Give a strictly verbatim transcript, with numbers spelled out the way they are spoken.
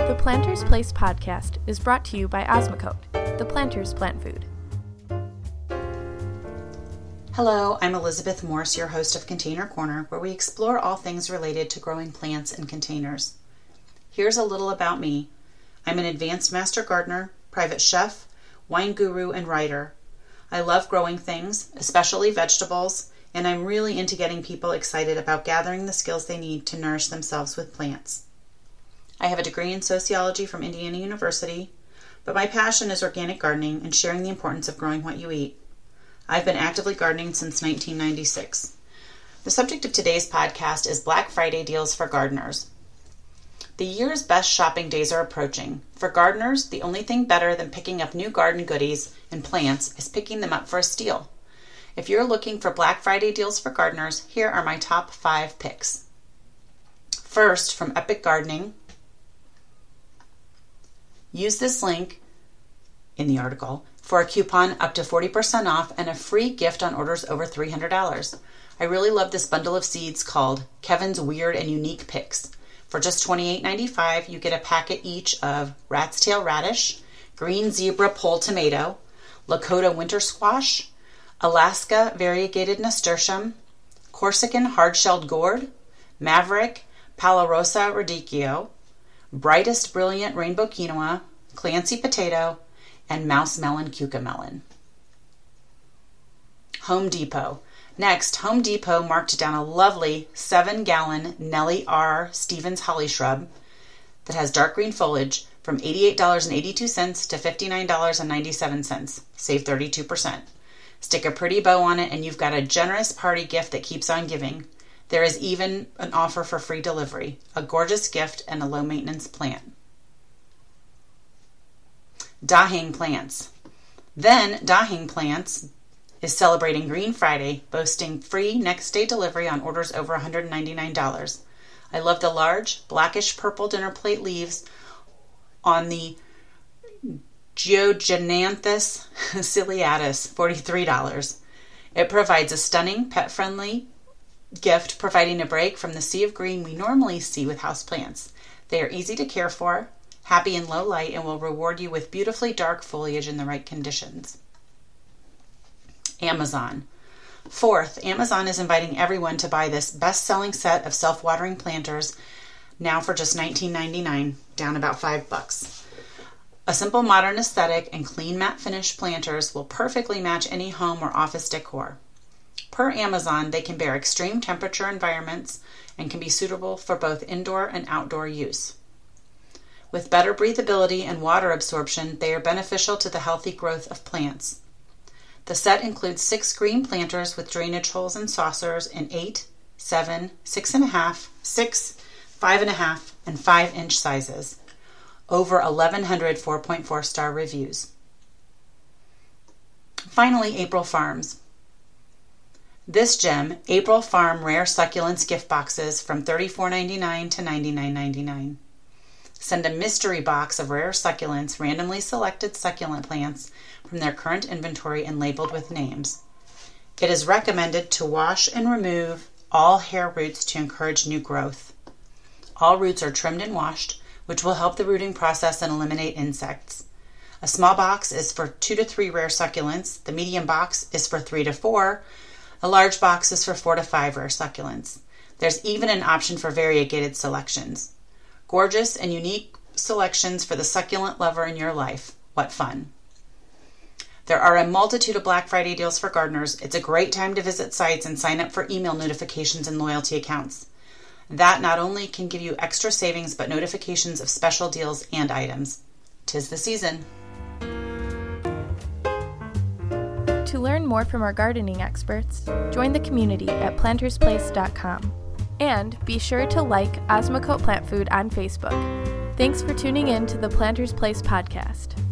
The Planter's Place podcast is brought to you by Osmocote, the Planter's Plant Food. Hello, I'm Elizabeth Morse, your host of Container Corner, where we explore all things related to growing plants in containers. Here's a little about me. I'm an advanced master gardener, private chef, wine guru, and writer. I love growing things, especially vegetables, and I'm really into getting people excited about gathering the skills they need to nourish themselves with plants. I have a degree in sociology from Indiana University, but my passion is organic gardening and sharing the importance of growing what you eat. I've been actively gardening since nineteen ninety-six. The subject of today's podcast is Black Friday deals for gardeners. The year's best shopping days are approaching. For gardeners, the only thing better than picking up new garden goodies and plants is picking them up for a steal. If you're looking for Black Friday deals for gardeners, here are my top five picks. First, from Epic Gardening. Use this link in the article for a coupon up to forty percent off and a free gift on orders over three hundred dollars. I really love this bundle of seeds called Kevin's Weird and Unique Picks. For just twenty-eight dollars and ninety-five cents, you get a packet each of Rat's Tail Radish, Green Zebra Pole Tomato, Lakota Winter Squash, Alaska Variegated Nasturtium, Corsican Hard-Shelled Gourd, Maverick Palarosa Radicchio, Brightest Brilliant Rainbow Quinoa, Clancy Potato, and Mouse Melon Cucamelon. Home Depot. Next, Home Depot marked down a lovely seven gallon Nellie R. Stevens holly shrub that has dark green foliage from eighty-eight dollars and eighty-two cents to fifty-nine dollars and ninety-seven cents. Save thirty-two percent. Stick a pretty bow on it and you've got a generous party gift that keeps on giving. There is even an offer for free delivery, a gorgeous gift, and a low-maintenance plant. Dahing Plants. Then, Dahing Plants is celebrating Green Friday, boasting free next-day delivery on orders over one hundred ninety-nine dollars. I love the large, blackish-purple dinner plate leaves on the Georgianthus ciliatus, forty-three dollars. It provides a stunning, pet-friendly gift, providing a break from the sea of green we normally see with houseplants. They are easy to care for, happy in low light, and will reward you with beautifully dark foliage in the right conditions. Amazon. Fourth, Amazon is inviting everyone to buy this best-selling set of self-watering planters now for just nineteen ninety-nine, down about five bucks. A simple modern aesthetic and clean matte finish planters will perfectly match any home or office decor. Per Amazon, they can bear extreme temperature environments and can be suitable for both indoor and outdoor use. With better breathability and water absorption, they are beneficial to the healthy growth of plants. The set includes six green planters with drainage holes and saucers in eight, seven, six and a half, six, five and a half, and five inch sizes. Over eleven hundred four point four star reviews. Finally, April Farms. This gem, April Farm Rare Succulents gift boxes from thirty-four ninety-nine to ninety-nine ninety-nine. Send a mystery box of rare succulents, randomly selected succulent plants from their current inventory and labeled with names. It is recommended to wash and remove all hair roots to encourage new growth. All roots are trimmed and washed, which will help the rooting process and eliminate insects. A small box is for two to three rare succulents. The medium box is for three to four. A large box is for four to five rare succulents. There's even an option for variegated selections. Gorgeous and unique selections for the succulent lover in your life. What fun. There are a multitude of Black Friday deals for gardeners. It's a great time to visit sites and sign up for email notifications and loyalty accounts. That not only can give you extra savings, but notifications of special deals and items. 'Tis the season. To learn more from our gardening experts, join the community at planters place dot com. And be sure to like Osmocote Plant Food on Facebook. Thanks for tuning in to the Planter's Place podcast.